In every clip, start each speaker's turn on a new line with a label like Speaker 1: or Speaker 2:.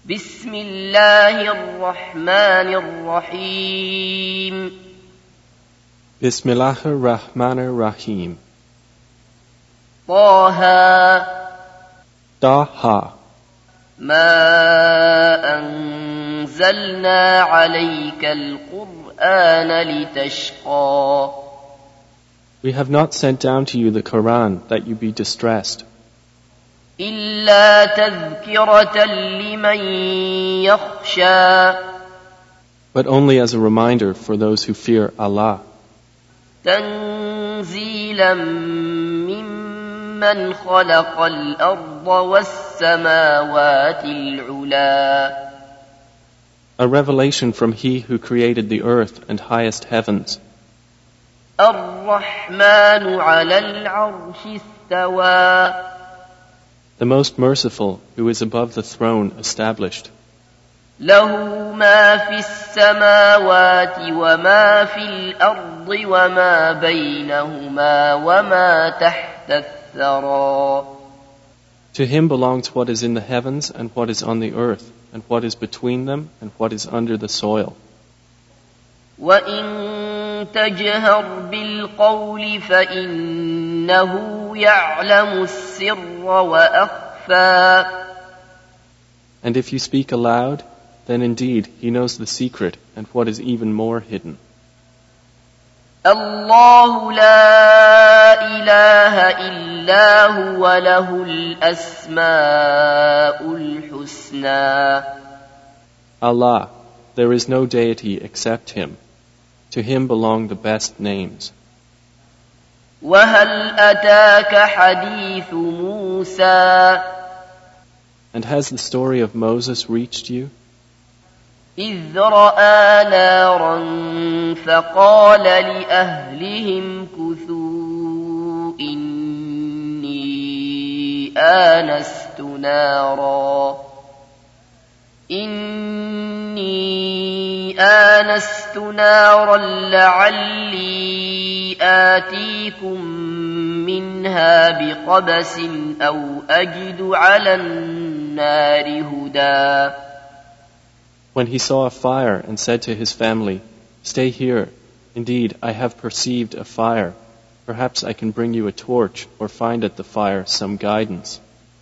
Speaker 1: بسم الله الرحمن الرحيم
Speaker 2: بسم الله الرحمن الرحيم
Speaker 1: طه
Speaker 2: طه
Speaker 1: ما أنزلنا عليك القرآن لتشقى
Speaker 2: We have not sent down to you the Quran that you be distressed,
Speaker 1: إلا تذكرة لمن يخشى
Speaker 2: but only as a reminder for those who fear Allah,
Speaker 1: تنزيلا ممن خلق الأرض والسماوات العلا
Speaker 2: a revelation from He who created the earth and highest heavens.
Speaker 1: الرحمن على العرش استوى
Speaker 2: The most merciful, who is above the throne, established.
Speaker 1: له ما في السماوات وما في الأرض وما بينهما وما تحت الثرى
Speaker 2: To Him belongs what is in the heavens and what is on the earth, and what is between them and what is under the soil.
Speaker 1: وإن تجهر بالقول فإنه يعلم السر وأخفى
Speaker 2: And if you speak aloud, then indeed He knows the secret and what is even more hidden.
Speaker 1: الله لا إله إلا هو له الأسماء الحسنى
Speaker 2: Allah, there is no deity except Him. To Him belong the best names.
Speaker 1: وهل أتاك حديث موسى
Speaker 2: And has the story of Moses reached you?
Speaker 1: إذ رأى نارا فقال لأهلهم كثوا إني آنست نارا لعلي آتيكم منها بقبس أو أجد على النار هدى
Speaker 2: When he saw a fire and said to his family, "Stay here. Indeed, I have perceived a fire. Perhaps I can bring you a torch or find at the fire some guidance."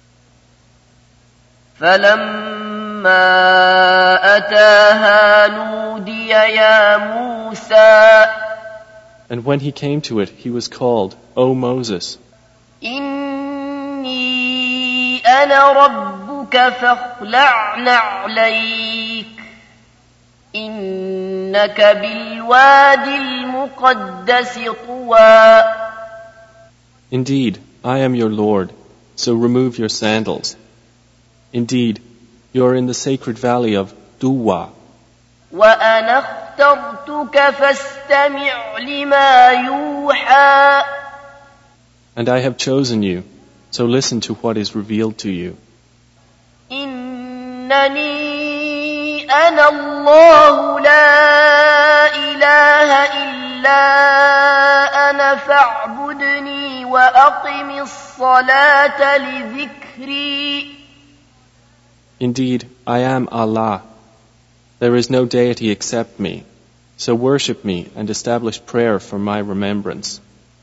Speaker 1: فلما أتاها نودي يا موسى
Speaker 2: And when he came to it, he was called, "O Moses,
Speaker 1: إني أنا ربك فاخلع نعليك إنك بالوادي المقدس طوى
Speaker 2: Indeed, I am your Lord, so remove your sandals. Indeed, you are in the sacred valley of Tuwa,
Speaker 1: وأنا اخترتك فاستمع لما يوحى
Speaker 2: and I have chosen you, so listen to what is revealed to you.
Speaker 1: إنني أنا الله لا إله إلا أنا فاعبدني وأقم الصلاة لذكري
Speaker 2: Indeed, I am Allah. There is no deity except me, so worship me and establish prayer for my remembrance.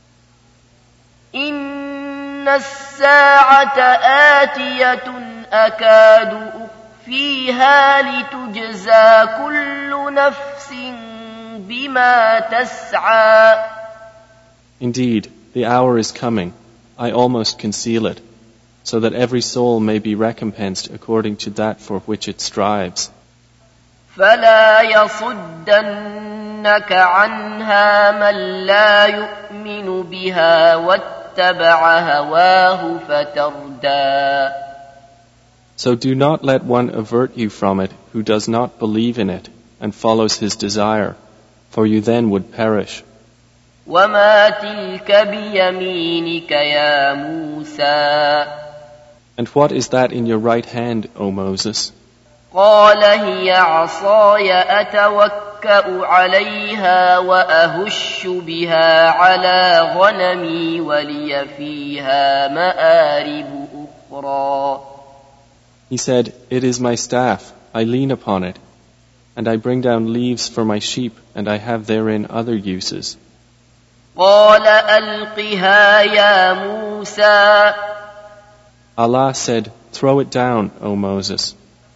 Speaker 1: إن الساعة آتية أكاد أخفيها لتجزى كل نفس بما تسعى
Speaker 2: Indeed, the hour is coming. I almost conceal it, so that every soul may be recompensed according to that for which it strives.
Speaker 1: فلا يصدنك عنها من لا يؤمن بها واتبع هواه فتردى
Speaker 2: So do not let one avert you from it who does not believe in it and follows his desire, for you then would perish.
Speaker 1: وما تلك بيمينك يا موسى
Speaker 2: And what is that in your right hand, O Moses?
Speaker 1: قال هي عصاي أتوكأ عليها وأهش بها على غنمي ولي فيها مآرب أخرى
Speaker 2: He said, "It is my staff, I lean upon it, and I bring down leaves for my sheep, and I have therein other uses."
Speaker 1: قال ألقها يا موسى.
Speaker 2: Allah said, "Throw it down, O Moses."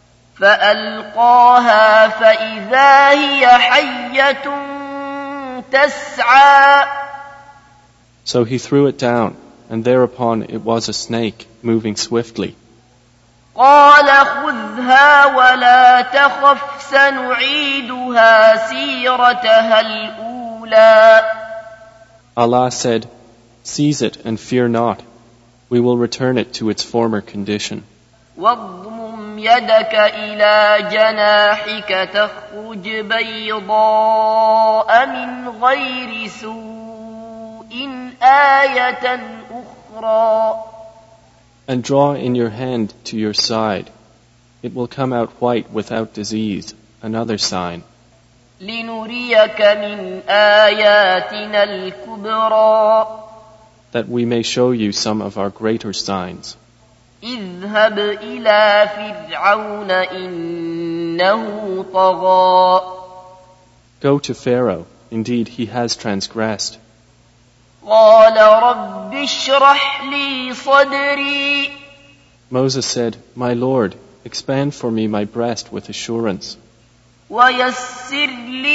Speaker 1: فألقاها فإذا هي حية تسعى.
Speaker 2: So he threw it down, and thereupon it was a snake moving swiftly.
Speaker 1: قال خذها ولا تخف سنعيدها سيرتها الأولى.
Speaker 2: Allah said, "Seize it and fear not. We will return it to its former condition."
Speaker 1: واضمم يدك إلى جناحك تخرج بيضاء من غير سوء آية أخرى.
Speaker 2: And draw in your hand to your side. It will come out white without disease, another sign.
Speaker 1: لنريك من آياتنا الكبرى.
Speaker 2: That we may show you some of our greater signs.
Speaker 1: اذهب إلى فرعون إنه طغى.
Speaker 2: Go to Pharaoh. Indeed, he has transgressed.
Speaker 1: قال رب اشرح لي صدري.
Speaker 2: Moses said, "My Lord, expand for me my breast with assurance.
Speaker 1: ويسر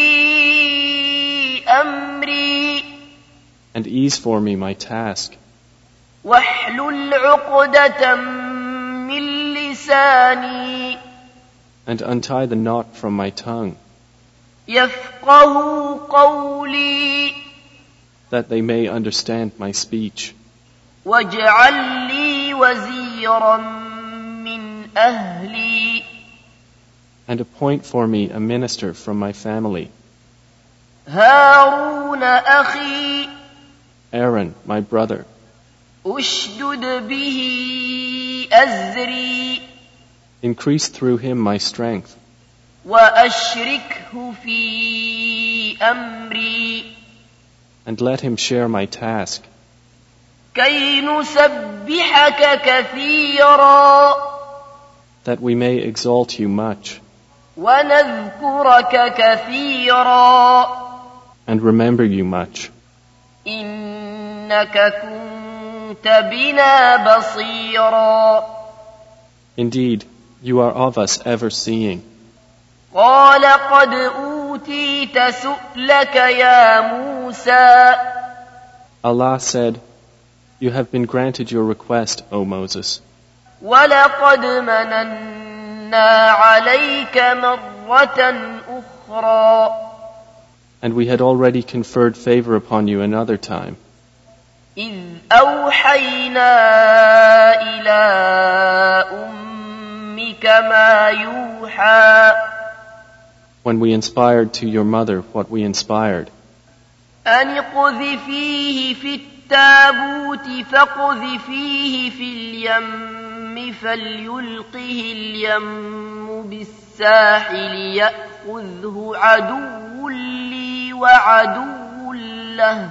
Speaker 1: لي أمري.
Speaker 2: And ease for me my task.
Speaker 1: واحلل عقدة من لساني.
Speaker 2: And untie the knot from my tongue,
Speaker 1: يفقه قولي.
Speaker 2: that they may understand my speech.
Speaker 1: واجعل لي وزيرا من أهلي.
Speaker 2: And appoint for me a minister from my family,
Speaker 1: هارون أخي.
Speaker 2: Aaron, my brother.
Speaker 1: أشدد به أزري.
Speaker 2: Increase through him my strength,
Speaker 1: وأشركه في أمري.
Speaker 2: and let him share my task,
Speaker 1: كي نسبحك كثيرا.
Speaker 2: that we may exalt you much,
Speaker 1: ونذكرك كثيرا.
Speaker 2: and remember you much.
Speaker 1: إنك كنت بنا بصيرا.
Speaker 2: Indeed, you are of us ever seeing.
Speaker 1: قال قد أوتيت سؤلك يا موسى.
Speaker 2: Allah said, "You have been granted your request, O Moses,
Speaker 1: ولقد مننا عليك مرة أخرى.
Speaker 2: and we had already conferred favor upon you another time,
Speaker 1: إذ أوحينا إلى أمك ما يوحى.
Speaker 2: when we inspired to your mother what we inspired,
Speaker 1: أن اقذفيه في التابوت فاقذفيه في اليم فليلقه اليم بالساحل يأخذه عدو لي وعدو له.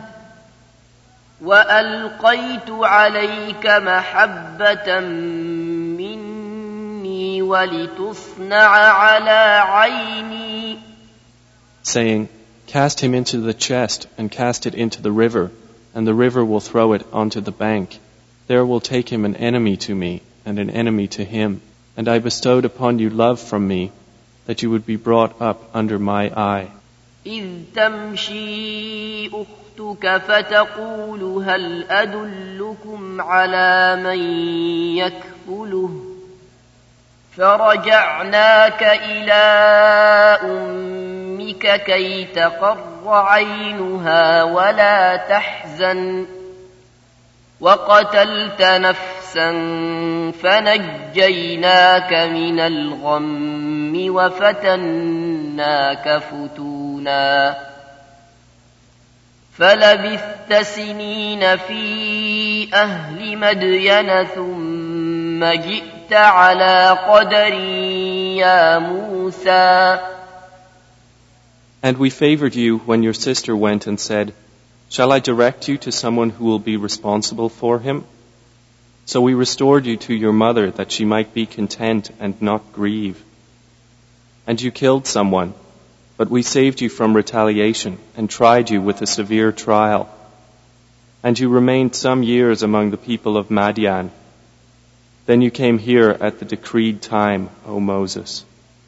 Speaker 1: وألقيت عليك محبة مني ولتصنع على عيني.
Speaker 2: saying, "Cast him into the chest and cast it into the river, and the river will throw it onto the bank. There will take him an enemy to me and an enemy to him. And I bestowed upon you love from me, that you would be brought up under my eye."
Speaker 1: إذ تمشي أختك فتقول هل أدلكم على من يكفله. فرجعناك إلى أمك كي تقر عينها ولا تحزن. وقتلت نفسا فنجيناك من الغم وفتناك فتونا. فلبثت سنين في أهل مدين ثم جئت على قدر يا موسى.
Speaker 2: And we favored you when your sister went and said, "Shall I direct you to someone who will be responsible for him?" So we restored you to your mother that she might be content and not grieve. And you killed someone, but we saved you from retaliation and tried you with a severe trial. And you remained some years among the people of Madian. Then you came here at the decreed time, O Moses.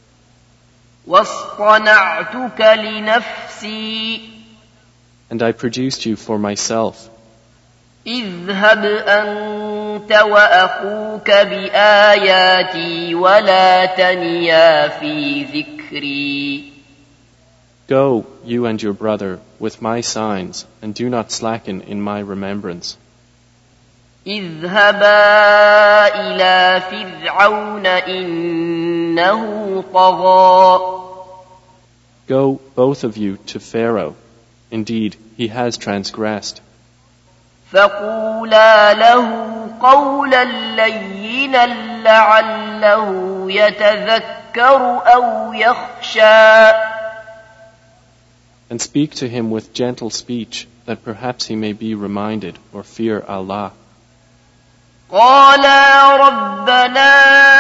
Speaker 1: وَاصْطَنَعْتُكَ لِنَفْسِي
Speaker 2: And I produced you for myself.
Speaker 1: اذهب أنت وأخوك بآياتي ولا تنيا في ذكري.
Speaker 2: Go, you and your brother, with my signs, and do not slacken in my remembrance.
Speaker 1: اذهبا إلى فرعون إنه طغى.
Speaker 2: Go, both of you, to Pharaoh. Indeed, he has transgressed.
Speaker 1: فقولا له قولا لينا لعله يتذكر أو يخشى.
Speaker 2: And speak to him with gentle speech, that perhaps he may be reminded or fear Allah.
Speaker 1: قالا ربنا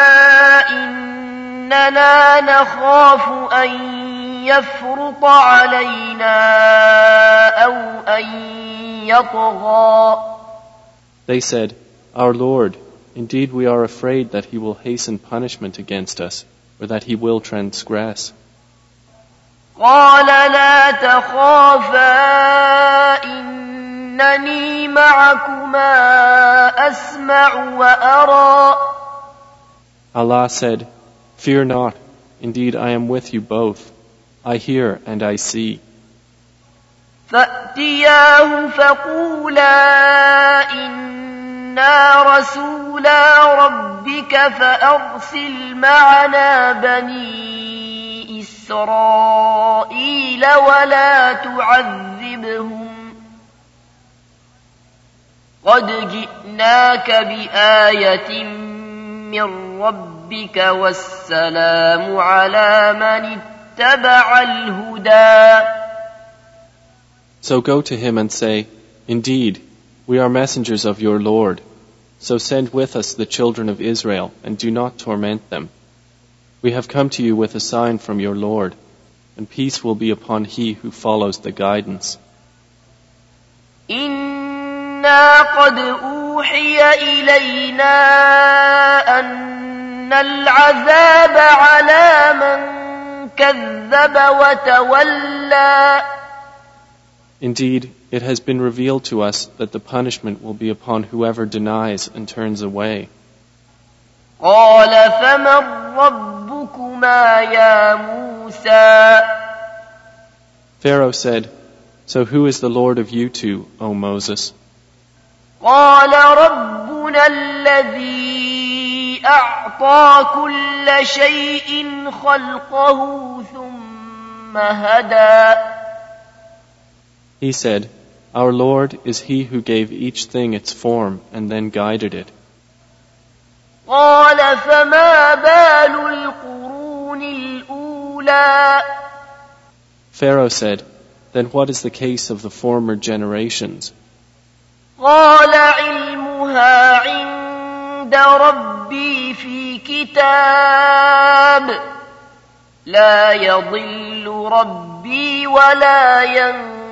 Speaker 1: إننا نخاف أن يفرط علينا أو أن يطغى.
Speaker 2: They said, Our Lord, indeed we are afraid that he will hasten punishment against us, or that he will transgress.
Speaker 1: قال لا تخافا إنني معكما أسمع وأرى.
Speaker 2: Allah said, Fear not, indeed I am with you both. I hear and I see.
Speaker 1: فأتياه فقولا إنا رسولا ربك فأرسل معنا بني إسرائيل ولا تعذبهم قد جئناك بآية من ربك والسلام على من اتبع الهدى.
Speaker 2: So go to him and say, Indeed, we are messengers of your Lord. So send with us the children of Israel, and do not torment them. We have come to you with a sign from your Lord, and peace will be upon he who follows the guidance.
Speaker 1: إنا قد أوحي إلينا أن العذاب على من كذب وتولى.
Speaker 2: Indeed, it has been revealed to us that the punishment will be upon whoever denies and turns away.
Speaker 1: قال فمن ربكما يا موسى.
Speaker 2: Pharaoh said, So who is the Lord of you two, O Moses?
Speaker 1: قال ربنا الذي أعطى كل شيء خلقه ثم هدى.
Speaker 2: He said, Our Lord is he who gave each thing its form and then guided it.
Speaker 1: قال فما بال القرون الأولى.
Speaker 2: Pharaoh said, Then what is the case of the former generations?
Speaker 1: قال علمها عند ربي في كتاب لا يضل ربي ولا ينسى.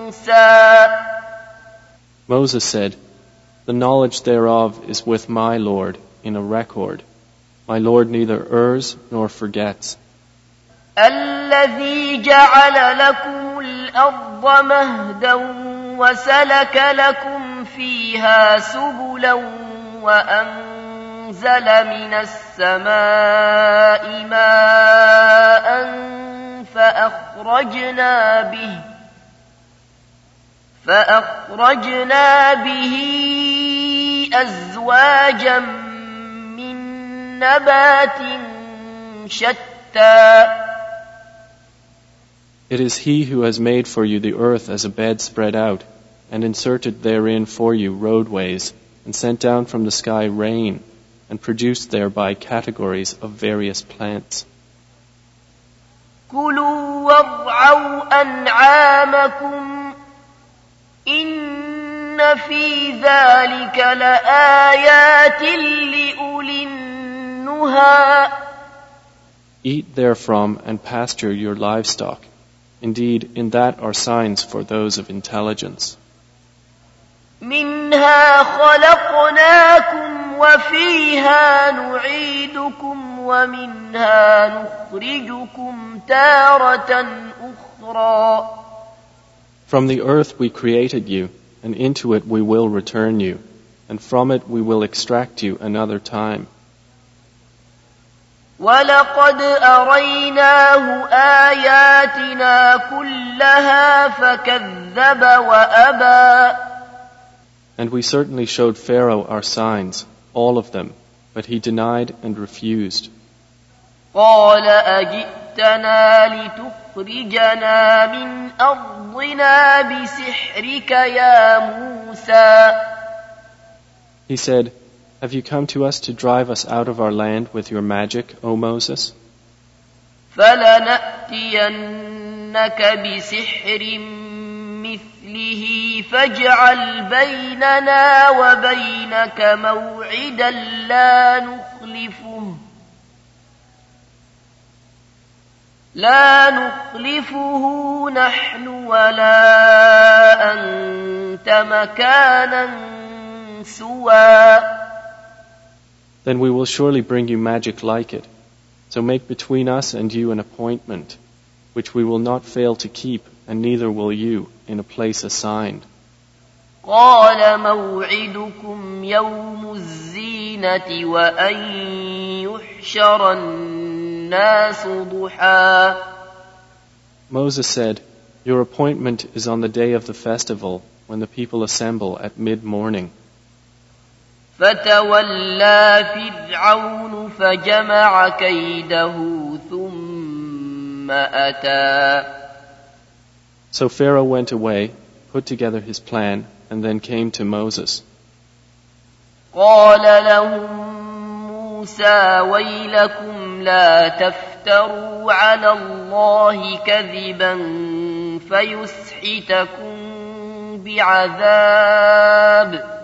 Speaker 2: Moses said, The knowledge thereof is with my Lord in a record. My Lord neither errs nor forgets.
Speaker 1: الذي جعل لكم الأرض مهدا وسلك لكم فيها سبلا وأنزل من السماء ماء فأخرجنا به أزواجا من نبات شتى.
Speaker 2: It is he who has made for you the earth as a bed spread out, and inserted therein for you roadways, and sent down from the sky rain, and produced thereby categories of various plants.
Speaker 1: كلوا وارعوا أنعامكم إن في ذلك لآيات لأولي النهى.
Speaker 2: Eat therefrom and pasture your livestock. Indeed, in that are signs for those of intelligence.
Speaker 1: منها خلقناكم وفيها نعيدكم ومنها نخرجكم تارة أخرى.
Speaker 2: From the earth we created you, and into it we will return you, and from it we will extract you another time.
Speaker 1: وَلَقَدْ أَرَيْنَاهُ آيَاتِنَا كُلَّهَا فَكَذَّبَ وَأَبَى.
Speaker 2: And we certainly showed Pharaoh our signs, all of them, but he denied and refused.
Speaker 1: قَالَ أَجِئْتَنَا لِتُخْرِجَنَا مِنْ أَرْضِنَا بِسِحْرِكَ يَا مُوسَى.
Speaker 2: He said, Have you come to us to drive us out of our land with your magic, O Moses?
Speaker 1: فَلَنَأْتِيَنَّكَ بِسِحْرٍ مِثْلِهِ فَاجْعَلْ بَيْنَنَا وَبَيْنَكَ مَوْعِدًا لا نخلفه نحن ولا أنت مكانا سوى.
Speaker 2: Then we will surely bring you magic like it. So make between us and you an appointment, which we will not fail to keep, and neither will you, in a place assigned.
Speaker 1: قال موعدكم يوم الزينة وأن يحشر الناس ضحى.
Speaker 2: Moses said, Your appointment is on the day of the festival, when the people assemble at mid-morning.
Speaker 1: فتولى فرعون فجمع كيده ثم أتى.
Speaker 2: So Pharaoh went away, put together his plan, and then came to Moses.
Speaker 1: قال لهم موسى ويلكم لا تفتروا على الله كذبا فيسحتكم بعذاب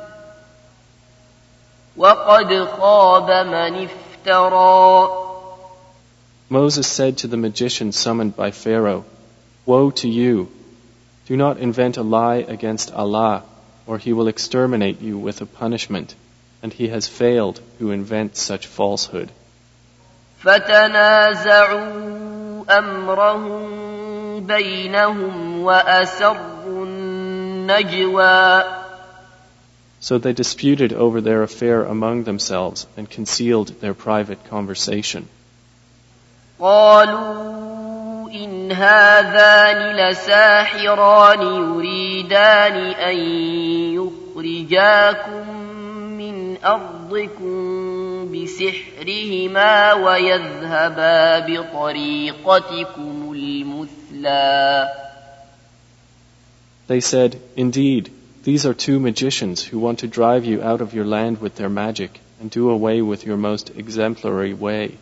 Speaker 1: وقد خاب من افترى.
Speaker 2: Moses said to the magician summoned by Pharaoh, Woe to you! Do not invent a lie against Allah, or He will exterminate you with a punishment, and he has failed who invents such falsehood.
Speaker 1: فَتَنَازَعُوا أَمْرَهُم بَيْنَهُمْ وَأَسَرُّوا النَّجْوَى.
Speaker 2: So they disputed over their affair among themselves and concealed their private conversation.
Speaker 1: قالوا إن هذان لساحران يريدان أن يخرجاكم من أرضكم بسحرهما ويذهبا بطريقتكم المثلى.
Speaker 2: They said, Indeed, these are two magicians who want to drive you out of your land with their magic and do away with your most exemplary way.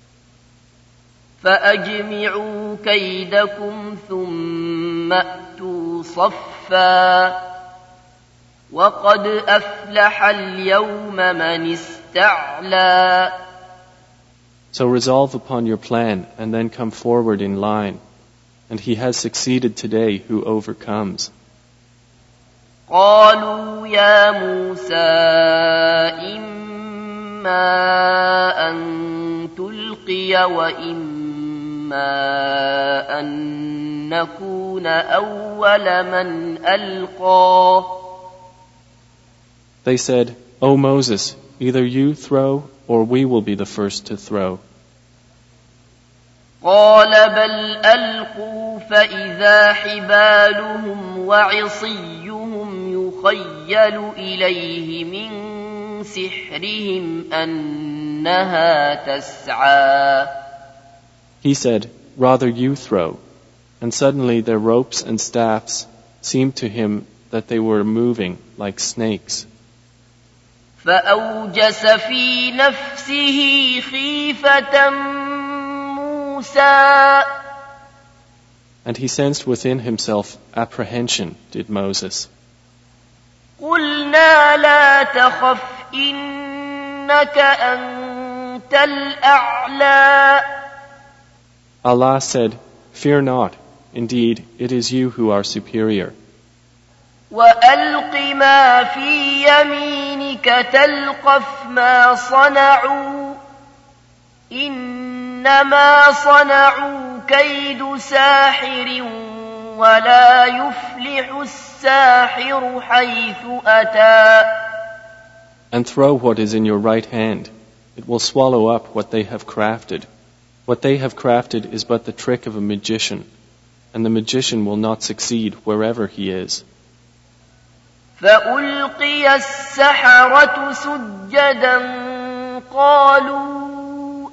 Speaker 1: فأجمعوا كيدكم ثم أتوا صفا وقد أفلح اليوم من استعلى.
Speaker 2: So resolve upon your plan and then come forward in line, and he has succeeded today who overcomes.
Speaker 1: قالوا يا موسى إما أن تلقي وإما أن نكون أول من ألقى.
Speaker 2: They said, O Moses, either you throw or we will be the first to throw.
Speaker 1: قال بل ألقوا فإذا حبالهم وعصيهم يخيل إليه من سحرهم أنها تسعى.
Speaker 2: He said, Rather you throw. And suddenly their ropes and staffs seemed to him that they were moving like snakes.
Speaker 1: فأوجس في نفسه خيفة موسى.
Speaker 2: And he sensed within himself apprehension, did Moses.
Speaker 1: قلنا لا تخف إنك أنت الأعلى.
Speaker 2: Allah said, "Fear not, indeed it is you who are superior."
Speaker 1: وألق ما في يمينك تلقف ما صنعوا إنما صنعوا كيد ساحر ولا يفلح الساحر حيث أتى.
Speaker 2: And throw what is in your right hand. It will swallow up what they have crafted. What they have crafted is but the trick of a magician, and the magician will not succeed wherever he is.
Speaker 1: فألقي السحرة سجدا قالوا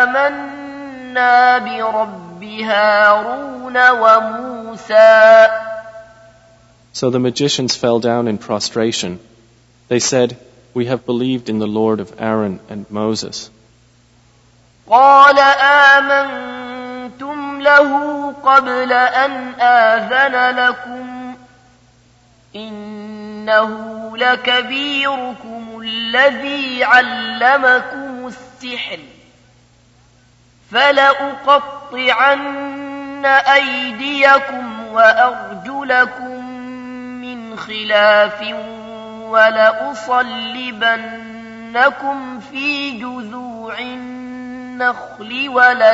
Speaker 1: آمنا برب هارون وموسى.
Speaker 2: So the magicians fell down in prostration. They said, "We have believed in the Lord of Aaron and Moses."
Speaker 1: قال آمنتم له قبل أن آذن لكم إنه لكبيركم الذي علمكم السحر فلأقطعن أيديكم وأرجلكم من خلاف ولأصلبنكم في جذوع النخل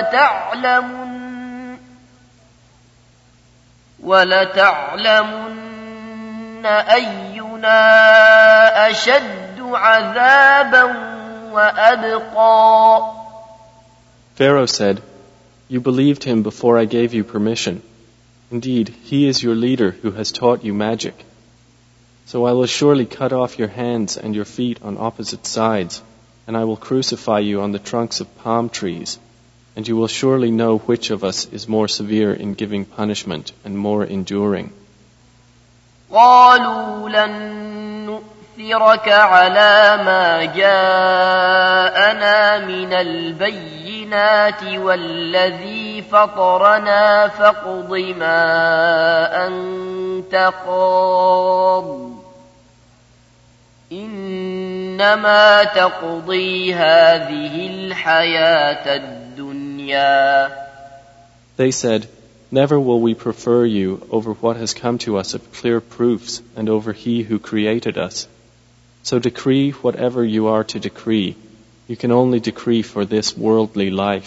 Speaker 1: ولتعلمن أينا أشد عذابا وأبقى.
Speaker 2: Pharaoh said, "You believed him before I gave you permission. Indeed, he is your leader who has taught you magic. So I will surely cut off your hands and your feet on opposite sides, and I will crucify you on the trunks of palm trees, and you will surely know which of us is more severe in giving punishment and more enduring."
Speaker 1: قالوا لن نؤثرك على ما جاءنا من البينات والذي فطرنا فاقض ما أنت قاض إنما تقضي هذه الحياة الدنيا.
Speaker 2: They said, "Never will we prefer you over what has come to us of clear proofs and over he who created us. So decree whatever you are to decree. You can only decree for this worldly life."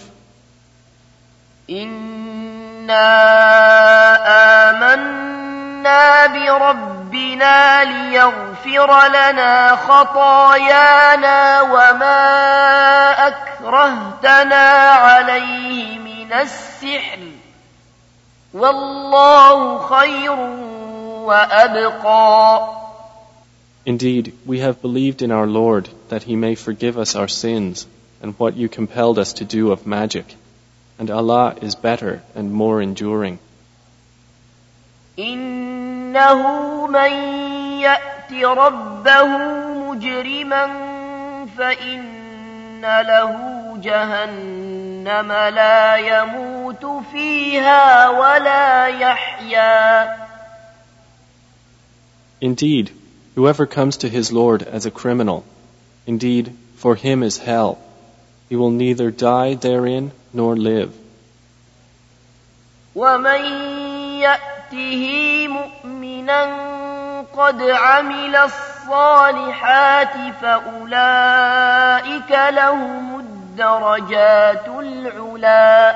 Speaker 1: إنا آمنا بربنا ليغفر لنا خطايانا وما أكرهتنا عليه من السحر والله خير وأبقى.
Speaker 2: Indeed, we have believed in our Lord that He may forgive us our sins and what you compelled us to do of magic, and Allah is better and more enduring.
Speaker 1: إنه من يأت ربه مجرما فإن له جهنم لا يموت فيها ولا يحيا.
Speaker 2: Indeed, whoever comes to his Lord as a criminal, indeed, for him is hell. He will neither die therein nor live.
Speaker 1: ومن يأته مؤمنا قد عمل الصالحات فأولئك لهم الدرجات العلا.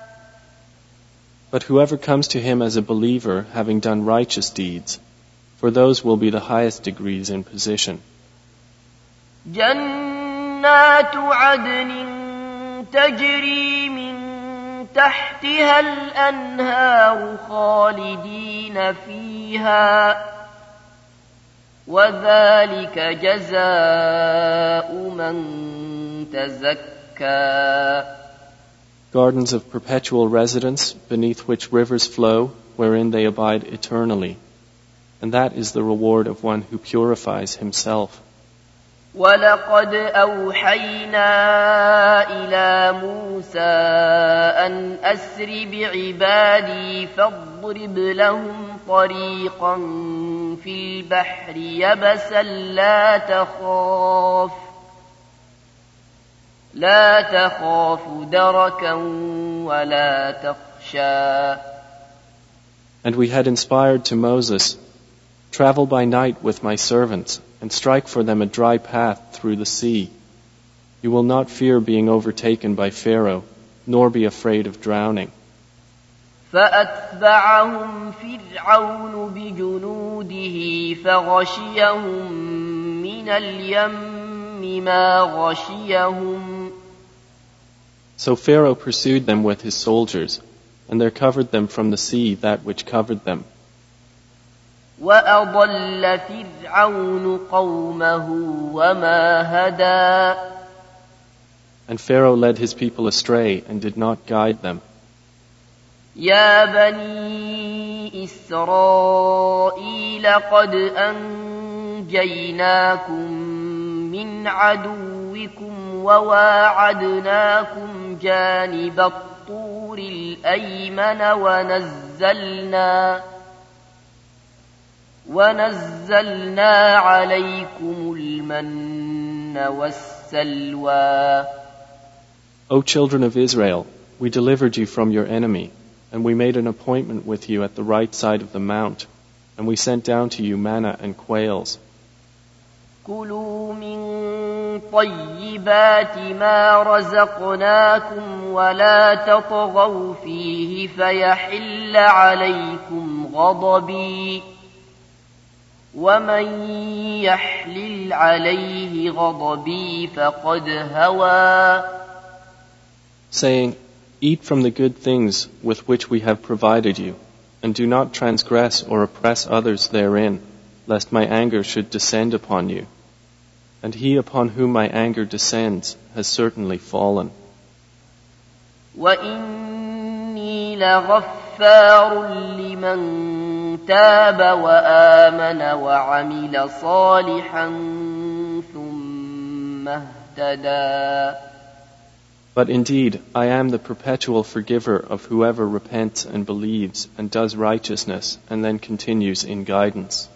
Speaker 2: But whoever comes to him as a believer having done righteous deeds, for those will be the highest degrees in position.
Speaker 1: جنات عدن تجري من تحتها الأنهار خالدين فيها وذلك جزاء من تزكى.
Speaker 2: Gardens of perpetual residence beneath which rivers flow, wherein they abide eternally. And that is the reward of one who purifies himself.
Speaker 1: وَلَقَدْ أَوْحَيْنَا إِلَى مُوسَىٰ أَنْ أَسْرِ بِعِبَادِي فَاضْرِبْ لَهُمْ طَرِيقًا في البحر يبسا لا تخاف دركا ولا تخشى.
Speaker 2: And we had inspired to Moses, travel by night with my servants, and strike for them a dry path through the sea. You will not fear being overtaken by Pharaoh, nor be afraid of drowning.
Speaker 1: فأتبعهم فرعون بجنوده فغشيهم من اليم ما غشيهم.
Speaker 2: So Pharaoh pursued them with his soldiers, and there covered them from the sea that which covered them.
Speaker 1: وأضل فرعون قومه وما هدى.
Speaker 2: And Pharaoh led his people astray and did not guide them.
Speaker 1: يا بني إسرائيل قد أنجيناكم من عدوكم وواعدناكم جانب الطور الأيمن ونزلنا عليكم المن والسلوى.
Speaker 2: O children of Israel, we delivered you from your enemy, and we made an appointment with you at the right side of the mount, and we sent down to you manna and quails.
Speaker 1: كلوا من طيبات ما رزقناكم ولا تطغوا فيه فيحل عليكم غضبي ومن يحلل عليه غضبي فقد هوى.
Speaker 2: Saying, eat from the good things with which we have provided you, and do not transgress or oppress others therein, lest my anger should descend upon you. And he upon whom my anger descends has certainly fallen.
Speaker 1: وَإِنِّي لَغَفَّارٌ لِمَنْ تَابَ وَآمَنَ وَعَمِلَ صَالِحًا ثُمَّ اهْتَدَى.
Speaker 2: But indeed, I am the perpetual forgiver of whoever repents and believes and does righteousness and then continues in guidance.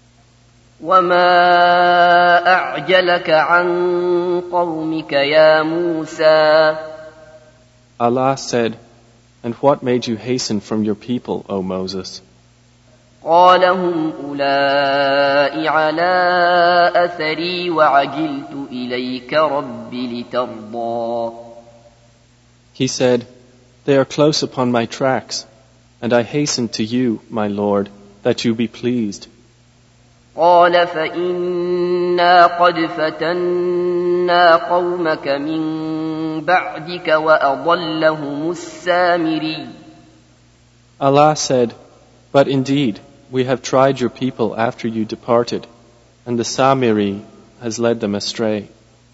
Speaker 1: وَمَا أَعْجَلَكَ عَنْ قَوْمِكَ يَا مُوسَى.
Speaker 2: Allah said, and what made you hasten from your people, O Moses?
Speaker 1: قَالَ هُمْ أُولَاءِ عَلَىٰ أَثَرِي وَعَجِلْتُ إِلَيْكَ رَبِّ لِتَرْضَىٰ.
Speaker 2: He said, they are close upon my tracks, and I hasten to you, my Lord, that you be pleased.
Speaker 1: قال فإنا قد فتنا قومك من بعدك وأضلهم السامري.
Speaker 2: Allah said, but indeed, we have tried your people after you departed, and the Samiri has led them astray.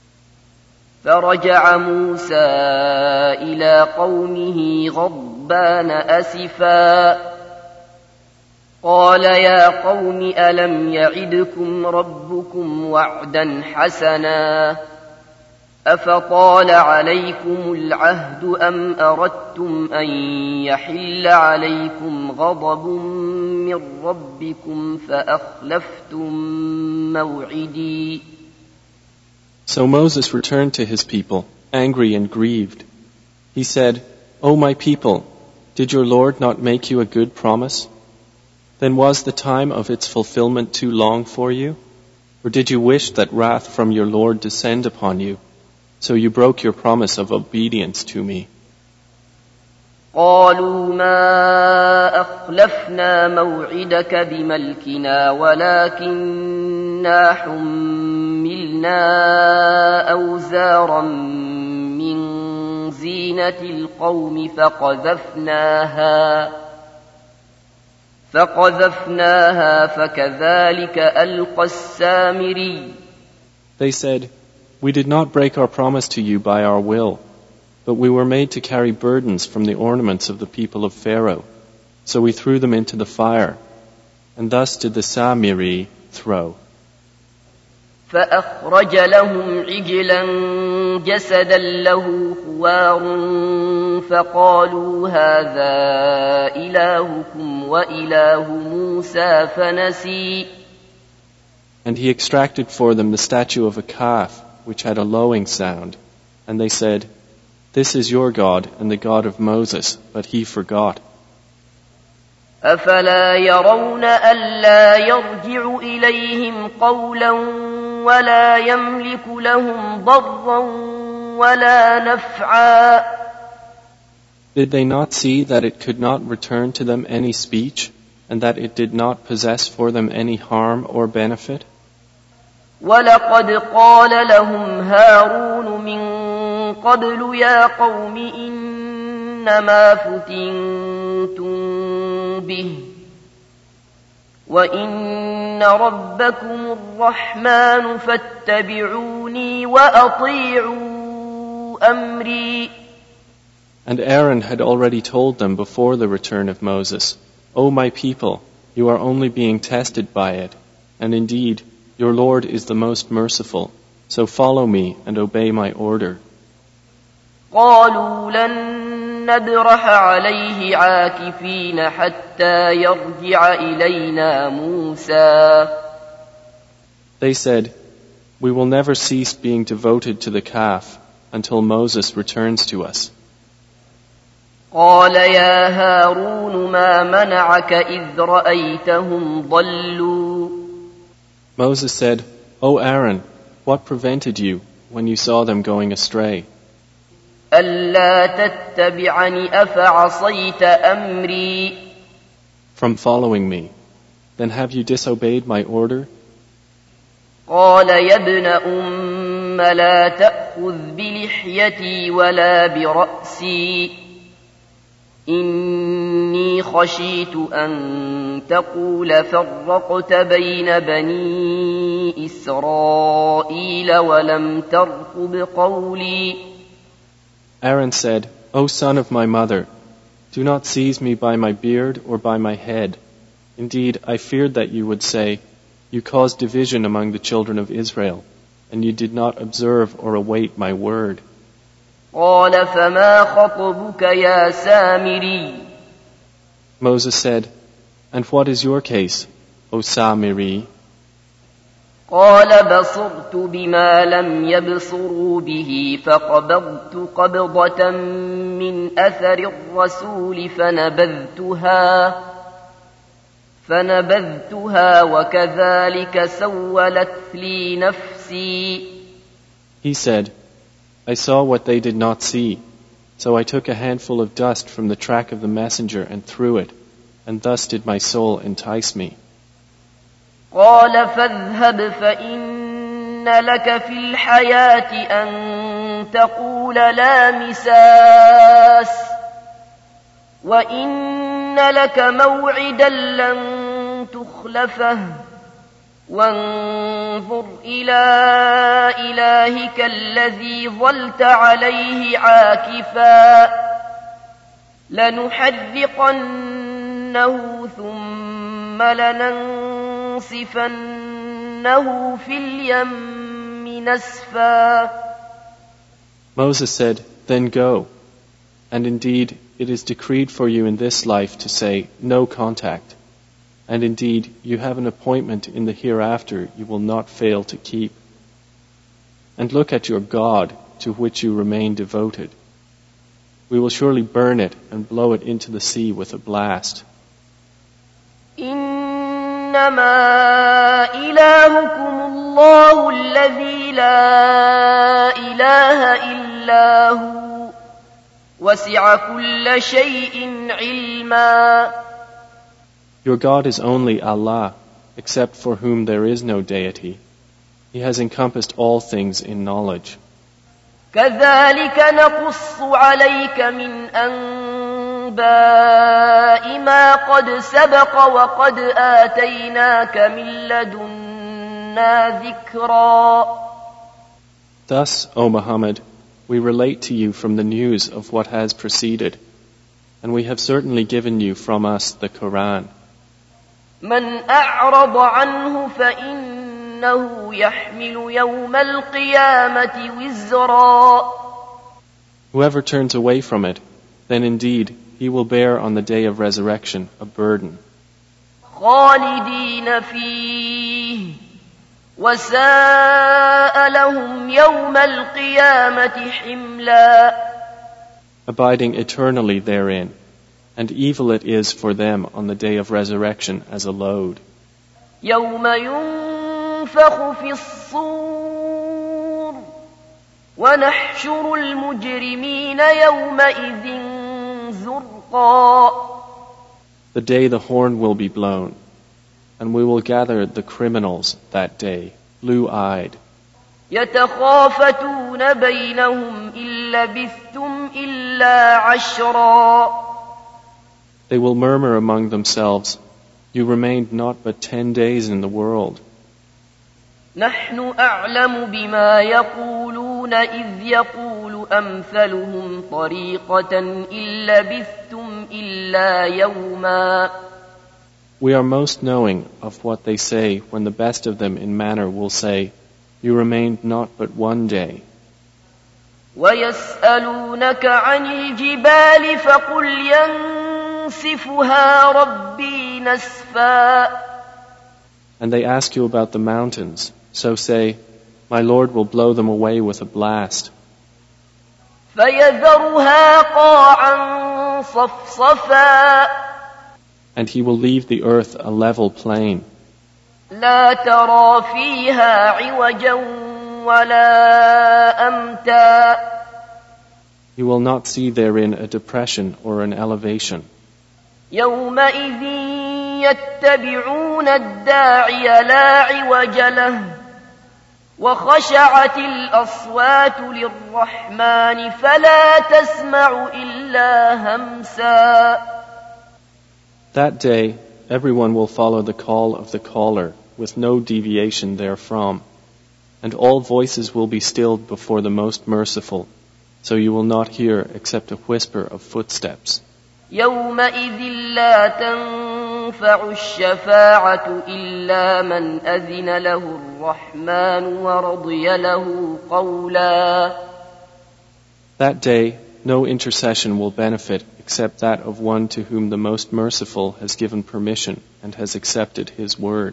Speaker 1: فرجع موسى إلى قومه غضبان أسفا قال يا قوم ألم يعدكم ربكم وعدا حسنا أفطال عليكم العهد أم أردتم أن يحل عليكم غضب من ربكم فأخلفتم موعدي.
Speaker 2: So Moses returned to his people, angry and grieved. He said, O my people, did your Lord not make you a good promise? Then was the time of its fulfillment too long for you? Or did you wish that wrath from your Lord descend upon you? So you broke your promise of obedience to me.
Speaker 1: قالوا ما أخلفنا موعدك بملكنا ولكننا حملنا أوزارا من زينة القوم فقذفناها فكذلك ألقى السامري.
Speaker 2: They said, we did not break our promise to you by our will, but we were made to carry burdens from the ornaments of the people of Pharaoh. So we threw them into the fire, and thus did the Samiri throw.
Speaker 1: فأخرج لهم عجلا جسدا له خوار فقالوا هذا إلهكم وإله موسى فنسي.
Speaker 2: And he extracted for them the statue of a calf, which had a lowing sound. And they said, "This is your God and the God of Moses," but he forgot.
Speaker 1: أفلا يرون ألا يرجع إليهم قولا ولا يملك لهم ضرا ولا نفعا.
Speaker 2: Did they not see that it could not return to them any speech, and that it did not possess for them any harm or benefit?
Speaker 1: ولقد قال لهم هارون من قبل يا قوم إنما فتنتم به وإن ربكم الرحمن فاتبعوني وأطيعوا أمري.
Speaker 2: And Aaron had already told them before the return of Moses, "O my people, you are only being tested by it, and indeed, your Lord is the most merciful, so follow me and obey my order."
Speaker 1: قالوا لن نبرح عليه عاكفين حتى يرجع إلينا موسى.
Speaker 2: They said, "We will never cease being devoted to the calf until Moses returns to us."
Speaker 1: قال يا هارون ما منعك إذ رأيتهم ضلوا.
Speaker 2: Moses said, "O Aaron, what prevented you when you saw them going astray?
Speaker 1: ألا تتبعني أفعصيت أمري.
Speaker 2: From following me. Then have you disobeyed my order?"
Speaker 1: قال يا ابن أم لا تأخذ بلحيتي ولا برأسي إني خشيت أن تقول فرقت بين بني إسرائيل ولم ترقب قولي.
Speaker 2: Aaron said, "O son of my mother, do not seize me by my beard or by my head. Indeed, I feared that you would say, 'You caused division among the children of Israel, and you did not observe or await my word.'"
Speaker 1: قال فما خطبك يا سامري.
Speaker 2: Moses said, "And what is your case, O Samiri?"
Speaker 1: قال بصرت بما لم يبصروا به فقبضت قبضة من أثر الرسول فنبذتها وكذلك سولت لي نفسي.
Speaker 2: He said, "I saw what they did not see, so I took a handful of dust from the track of the messenger and threw it, and thus did my soul entice me."
Speaker 1: قال فاذهب فإن لك في الحياة أن تقول لا مساس وإن لك موعدا لن تخلفه وانظر إلى إلهك الذي ظلت عليه عاكفا لنحرقنه ثم لننصفنه في اليم نسفا.
Speaker 2: Moses said, "Then go. And indeed, it is decreed for you in this life to say, 'No contact.' And indeed, you have an appointment in the hereafter you will not fail to keep. And look at your God, to which you remain devoted. We will surely burn it and blow it into the sea with a blast."
Speaker 1: إنما إلهكم الله الذي لا إله إلا هو وسع كل شيء علما.
Speaker 2: Your God is only Allah, except for whom there is no deity. He has encompassed all things in knowledge.
Speaker 1: كذلك نقص عليك من أنباء ما قد سبق وقد آتيناك من لدنا ذكرا.
Speaker 2: Thus, O Muhammad, we relate to you from the news of what has preceded, and we have certainly given you from us the Quran.
Speaker 1: من أعرض عنه فإنه يحمل يوم القيامة وزرا.
Speaker 2: Whoever turns away from it, then indeed he will bear on the day of resurrection a burden.
Speaker 1: خالدين فيه وساء لهم يوم القيامة حملا.
Speaker 2: Abiding eternally therein, and evil it is for them on the day of resurrection as a load.
Speaker 1: يوم ينفخ في الصور ونحشر المجرمين يومئذ زرقا.
Speaker 2: The day the horn will be blown, and we will gather the criminals that day, blue-eyed.
Speaker 1: يتخافتون بينهم إن لبثتم إلا عشرا.
Speaker 2: They will murmur among themselves, "You remained not but 10 days in the world."
Speaker 1: نحن أعلم بما يقولون إذ يقول أمثلهم طريقة إن لبثتم إلا يوما.
Speaker 2: We are most knowing of what they say when the best of them in manner will say, "You remained not but 1 day."
Speaker 1: ويسألونك عن الجبال فقل ينسفها ربي نسفا.
Speaker 2: And they ask you about the mountains, so say, "My Lord will blow them away with a blast."
Speaker 1: فيذرها قاعا صفصفا.
Speaker 2: And he will leave the earth a level plain.
Speaker 1: لا ترى فيها عوجا ولا أمتا.
Speaker 2: You will not see therein a depression or an elevation.
Speaker 1: يومئذ يتبعون الداعي لا عوج له وخشعت الأصوات للرحمن فلا تسمع إلا همسا.
Speaker 2: That day, everyone will follow the call of the caller with no deviation therefrom, and all voices will be stilled before the Most Merciful, so you will not hear except a whisper of footsteps.
Speaker 1: يومئذ لا تنفع الشفاعة إلا من أذن له الرحمن ورضي له قولا.
Speaker 2: That day, no intercession will benefit except that of one to whom the Most Merciful has given permission and has accepted his word.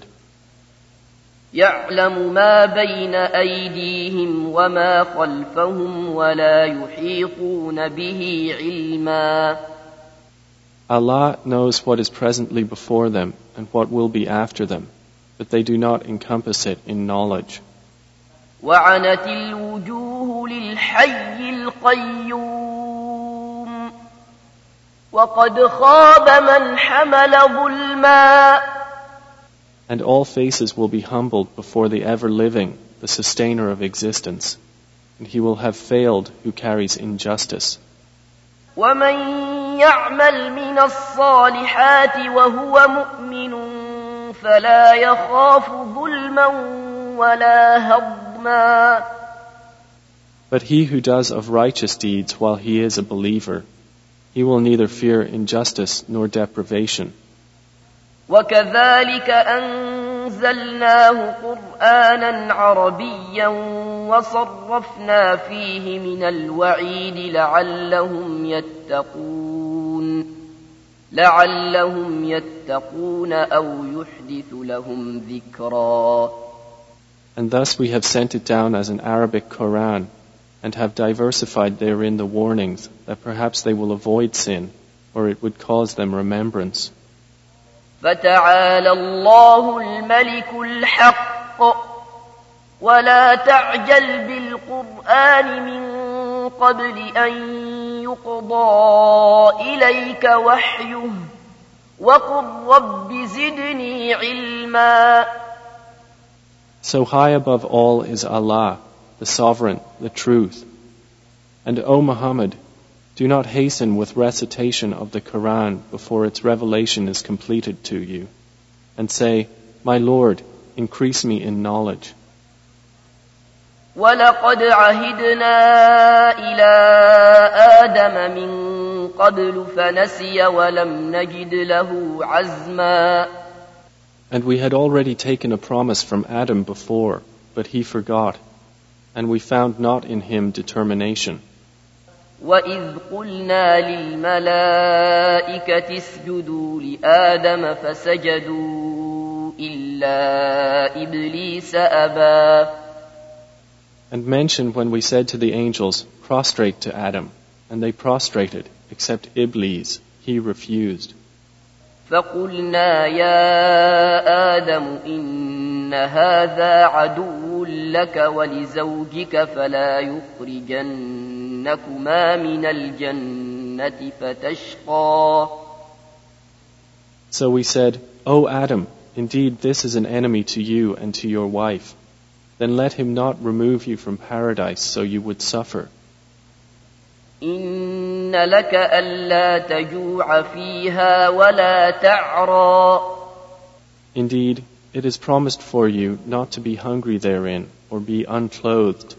Speaker 1: يعلم ما بين أيديهم وما خلفهم ولا يحيطون به علما.
Speaker 2: Allah knows what is presently before them and what will be after them, but they do not encompass it in knowledge.
Speaker 1: وعنت الوجوه للحي القيوم وقد خاب من حمل ظلما.
Speaker 2: And all faces will be humbled before the ever-living, the sustainer of existence, and he will have failed who carries injustice.
Speaker 1: ومن يعمل من الصالحات وهو مؤمن فلا يخاف ظلما ولا هضما.
Speaker 2: But he who does of righteous deeds while he is a believer, he will neither fear injustice nor deprivation.
Speaker 1: وكذلك أنزلناه قرآنا عربيا وصرفنا فيه من الوعيد لعلهم يتقون أو يحدث لهم ذكرا.
Speaker 2: And thus we have sent it down as an Arabic Quran, and have diversified therein the warnings that perhaps they will avoid sin, or it would cause them remembrance.
Speaker 1: فتعالى الله الملك الحق ولا تعجل بالقرآن من قبل أن يقضى إليك وحيه وقل رب زدني علما.
Speaker 2: So high above all is Allah, the Sovereign, the Truth. And O Muhammad, do not hasten with recitation of the Quran before its revelation is completed to you, and say, "My Lord, increase me in knowledge."
Speaker 1: وَلَقَدْ عَهِدْنَا إِلَىٰ آدَمَ مِن قَبْلُ فَنَسِيَ وَلَمْ نَجِدْ لَهُ عَزْمًا.
Speaker 2: And we had already taken a promise from Adam before, but he forgot, and we found not in him determination.
Speaker 1: وَإِذْ قُلْنَا لِلْمَلَائِكَةِ اسْجُدُوا لِآدَمَ فَسَجَدُوا إلا إبليس أبى.
Speaker 2: And mention when we said to the angels, prostrate to Adam, and they prostrated, except Iblis, he refused.
Speaker 1: فقلنا يا آدم إن هذا عدو لك ولزوجك فلا يخرجنكما من الجنة فتشقى.
Speaker 2: So we said, O Adam, indeed this is an enemy to you and to your wife. Then let him not remove you from paradise so you would suffer.
Speaker 1: إن لك ألا تجوع فيها ولا تعرى.
Speaker 2: Indeed, it is promised for you not to be hungry therein or be unclothed.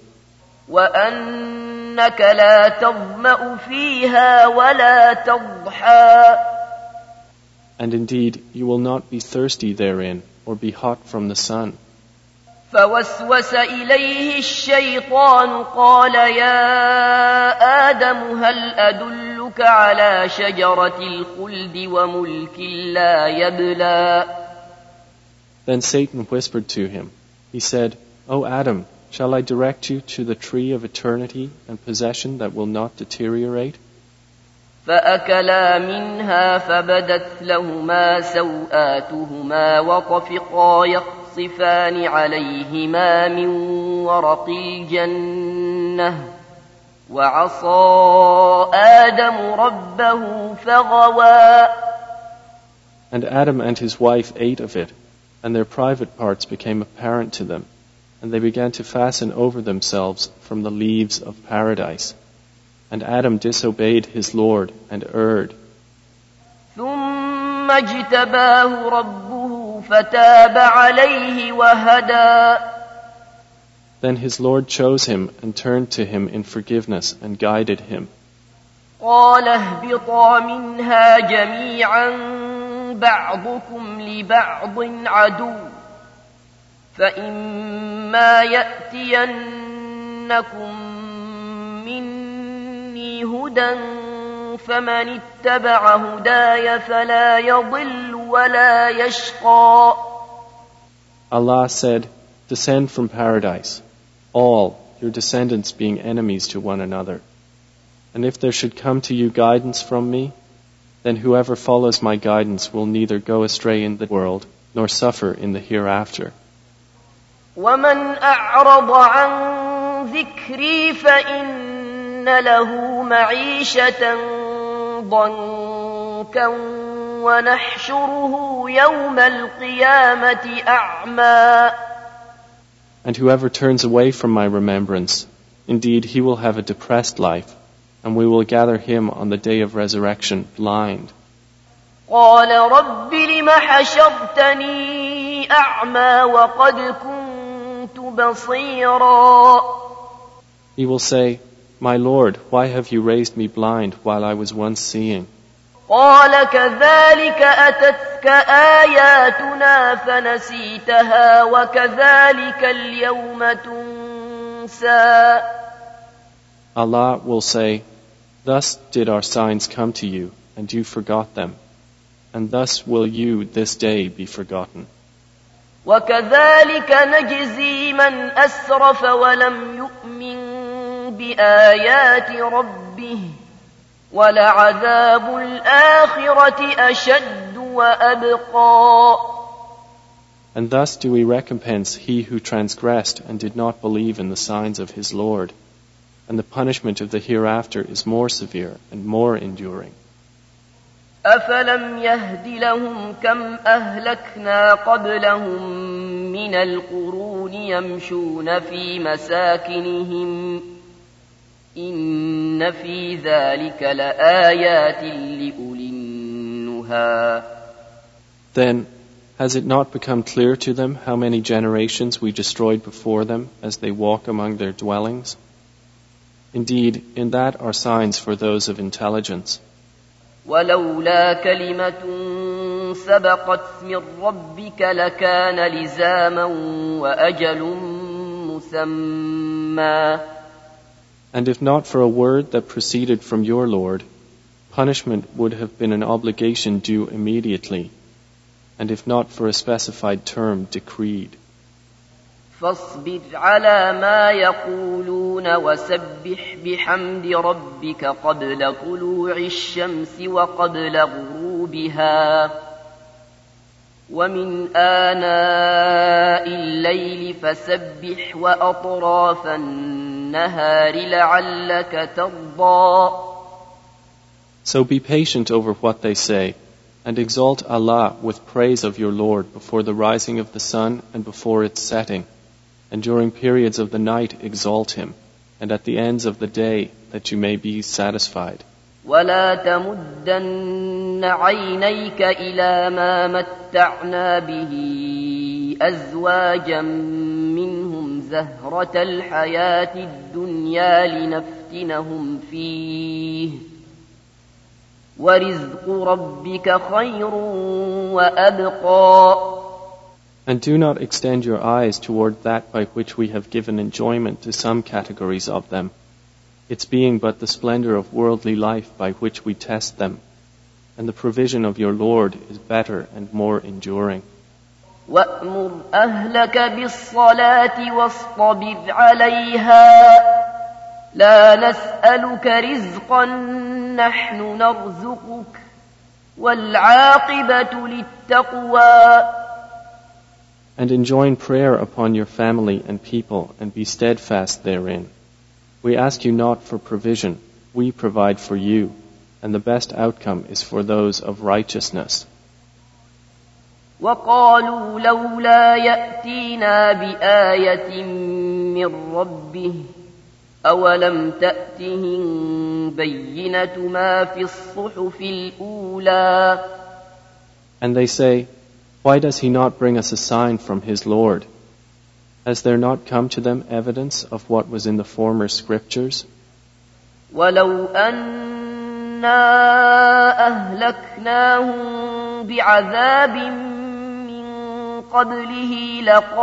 Speaker 1: وأنك لا تظمأ فيها ولا تضحى.
Speaker 2: And indeed, you will not be thirsty therein or be hot from the sun.
Speaker 1: فوسوس إليه الشيطان قال يا آدم هل أدلك على شجرة الخلد وملك لا يبلى.
Speaker 2: Then Satan whispered to him. He said, O Adam, shall I direct you to the tree of eternity and possession that will not deteriorate?
Speaker 1: فأكلا منها فبدت لهما سوآتهما وطفقا يخصفان عليهما من ورق الجنة وعصى آدم ربه فغوى.
Speaker 2: And Adam and his wife ate of it, and their private parts became apparent to them, and they began to fasten over themselves from the leaves of paradise. And Adam disobeyed his Lord and erred.
Speaker 1: ثم اجتباه ربه فتاب عليه وهدى.
Speaker 2: Then his Lord chose him and turned to him in forgiveness and guided him.
Speaker 1: قال اهبطا منها جميعا بعضكم لبعض عدو فإما يأتينكم مني هدى فمن اتبع هداي فلا يضل ولا يشقى.
Speaker 2: Allah said, descend from paradise, all your descendants being enemies to one another. And if there should come to you guidance from me, then whoever follows my guidance will neither go astray in the world nor suffer in the hereafter.
Speaker 1: ومن أعرض عن ذكري فإن له معيشة ضنكا ونحشره يوم القيامة أعمى.
Speaker 2: And whoever turns away from my remembrance, indeed he will have a depressed life, and we will gather him on the day of resurrection blind.
Speaker 1: قال رب لم حشرتني أعمى وقد كنت بصيرا.
Speaker 2: He will say, My Lord, why have you raised me blind while I was once seeing?
Speaker 1: قال كذلك أتتك آياتنا فنسيتها وكذلك اليوم تنسى.
Speaker 2: Allah will say, Thus did our signs come to you, and you forgot them, and thus will you this day be forgotten.
Speaker 1: وكذلك نجزي من أسرف ولم يؤمن بآيات ربه ولعذاب الآخرة أشد وأبقى.
Speaker 2: And thus do we recompense he who transgressed and did not believe in the signs of his Lord, and the punishment of the hereafter is more severe and more enduring.
Speaker 1: أفلم يهد لهم كم أهلكنا قبلهم من القرون يمشون في مساكنهم إن في ذلك لآيات لأولي النهى.
Speaker 2: Then, has it not become clear to them how many generations we destroyed before them as they walk among their dwellings? Indeed, in that are signs for those of intelligence.
Speaker 1: ولولا كلمة سبقت من ربك لكان لزاما وأجل مسمى.
Speaker 2: And if not for a word that proceeded from your Lord, punishment would have been an obligation due immediately. and if not for a specified term decreed.
Speaker 1: فاصبر على ما يقولون وسبح بحمد ربك قبل طلوع الشمس وقبل غروبها ومن آناء الليل فسبح وأطراف النهار لعلك ترضى.
Speaker 2: So be patient over what they say, and exalt Allah with praise of your Lord before the rising of the sun and before its setting, and during periods of the night exalt Him, and at the ends of the day that you may be satisfied.
Speaker 1: ولا تمدن عينيك إلى ما متعنا به أزواجا منهم زهرة الحياة الدنيا لنفتنهم فيه ورزق ربك خير وأبقى.
Speaker 2: And do not extend your eyes toward that by which we have given enjoyment to some categories of them, its being but the splendor of worldly life by which we test them, and the provision of your Lord is better and more enduring.
Speaker 1: وَأْمُرْ أَهْلَكَ بِالصَّلَاةِ وَاصْطَبِرْ عَلَيْهَا لَا نَسْأَلُكَ رِزْقًا نَحْنُ نَرْزُقُكَ وَالْعَاقِبَةُ لِلتَّقْوَى.
Speaker 2: And enjoin prayer upon your family and people, and be steadfast therein. We ask you not for provision, we provide for you, and the best outcome is for those of righteousness.
Speaker 1: وَقَالُوا لَوْلَا يَأْتِينَا بِآيَةٍ مِّن رَّبِّهِ أَوَلَمْ تَأْتِهِم بَيِّنَةُ مَا فِي الصُّحُفِ الْأُولَى.
Speaker 2: And they say, why does he not bring us a sign from his Lord? Has there not come to them evidence of what was in the former scriptures?
Speaker 1: وَلَوْ أَنَّا أَهْلَكْنَاهُم بِعَذَابٍ مِّن قَبْلِهِ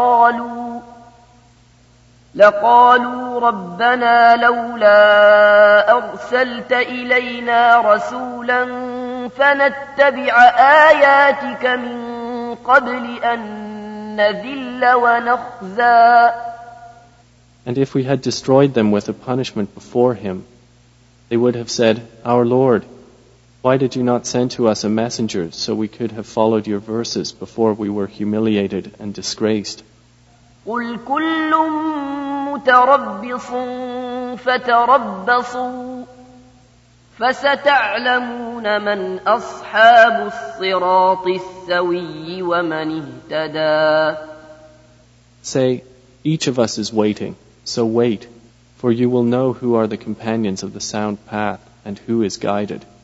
Speaker 1: لَقَالُوا رَبَّنَا لَوْلَا أَرْسَلْتَ إِلَيْنَا رَسُولًا فَنَتَّبِعَ آيَاتِكَ مِن قَبْلِ أَن نَّذِلَّ وَنَخْزَىٰ.
Speaker 2: And if we had destroyed them with a punishment before him, they would have said, Our Lord, why did you not send to us a messenger so we could have followed your verses before we were humiliated and disgraced?
Speaker 1: قُلْ كُلٌّ مُّتَرَبِّصٌ فَتَرَبَّصُوا فَسَتَعْلَمُونَ مَنْ أَصْحَابُ الصِّرَاطِ السَّوِيِّ وَمَنِ اهْتَدَىٰ.
Speaker 2: Say, each of us is waiting, so wait, for you will know who are the companions of the sound path and who is guided.